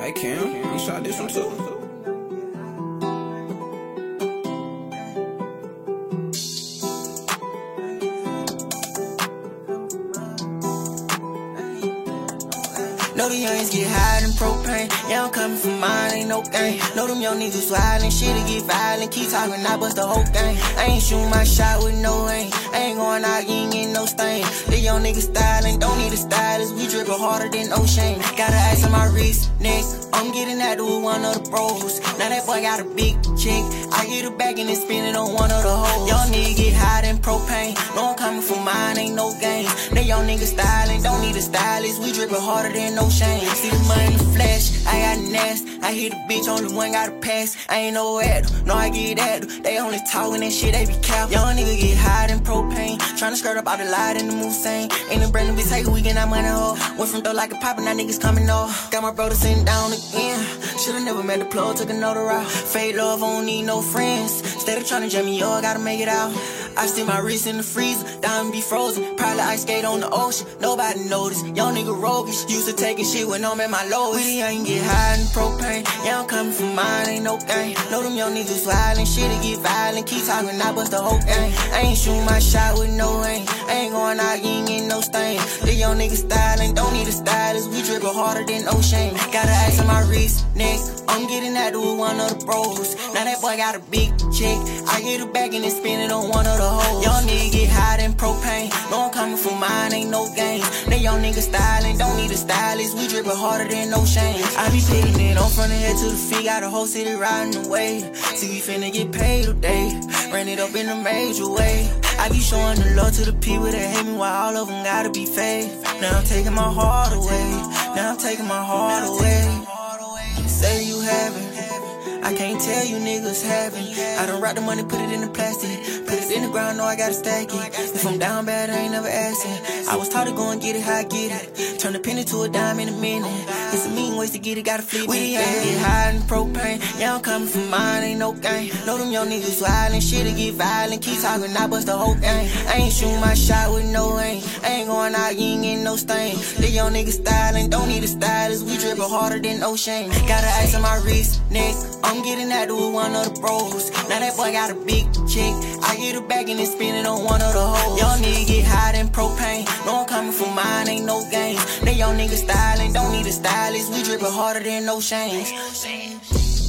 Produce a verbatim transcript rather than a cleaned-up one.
Hey Cam, you shot this one too? Know the youngins get high than propane. Yeah, I'm coming from mine, ain't no game. Know them young niggas wildin', shit'll get violent. Keep talking, I bust the whole game. I ain't shooting my shot with no aim. I ain't going out, you ain't getting no stain. The young niggas stylin', don't need a stylist. We drippin' harder than O'Shane. Got an ice on my wrist, neck. I'm getting that with one of the bros. Now that boy got a big chick. I get her back and then spin it on one of the hoes. Young nigga get high than propane. No, I'm coming from mine, ain't no game. The young niggas stylin', don't need a stylist. We drippin' harder than no shame. See the money in the flesh, I got nasty. I hit a bitch, only one got a pass. I ain't no actor, no I get at. They only talkin' that shit, they be cap. Young nigga get high than propane. Tryna skirt up all the light in the Moussain. Ain't a brand new bitch, take a weekend, I'm money hoe. Went from dough like a pop and now niggas coming off. Got my brother sitting down again. Should've never met the plug, took another route. Fake love, I don't need no friends. Instead of tryna jam me up, gotta make it out. I stick my wrist in the freezer, diamond be frozen. Probably ice skate on the ocean, nobody noticed. Young nigga roguish, used to taking shit when I'm at my lowest. We ain't get high in propane. Yeah, I'm coming from mine, ain't no game. Know them young niggas wildin', shit'll get violent. Keep talking, I bust the whole game. I ain't shooting my shot with no aim. I ain't going out, you ain't getting no stain. The young niggas stylin', don't need a stylist. We drippin' harder than O'Shane. Got an ice on my wrist, neck. I'm getting that with one of the bros. Now that boy got a big chick. I get her back and then spin it on one of the hoes. Young nigga get high than propane. No, I'm coming from mine, ain't no games. They young niggas stylin', don't need a stylist. We drippin' harder than O'Shane. I be picking it on from the head to the feet. Got the whole city riding away. See, we finna get paid today. Ran it up in a major way. I be showing the love to the people that hate me while all of them gotta be fake. Now I'm taking my heart away. Now I'm taking my heart away. Say you haven't. I can't tell you niggas haven't. I done rock the money, put it in the plastic. Put it in the ground, know I gotta stack it. If I'm down bad, I ain't never asking. I was taught to go and get it how I get it. Turn the penny to a dime in a minute. It's a mean ways to get it, gotta flip it. We ain't get high in propane. Yeah, I'm coming from mine, ain't no game. Know them young niggas wildin', shit'll get violent. Keep talking, I bust the whole game. I ain't shooting my shot with no aim. I ain't going out, you ain't getting no stain. The young niggas stylin', don't need a stylist. We drippin' harder than O'Shane. Got an ice on my wrist, neck. I'm getting that with one of the bros. Now that boy got a big chick. I get her back and then spin it on one of the hoes. Young nigga get high than propane. No, I'm coming from mine, ain't no games. They young niggas stylin', don't need a stylist. We drippin' harder than O'Shane.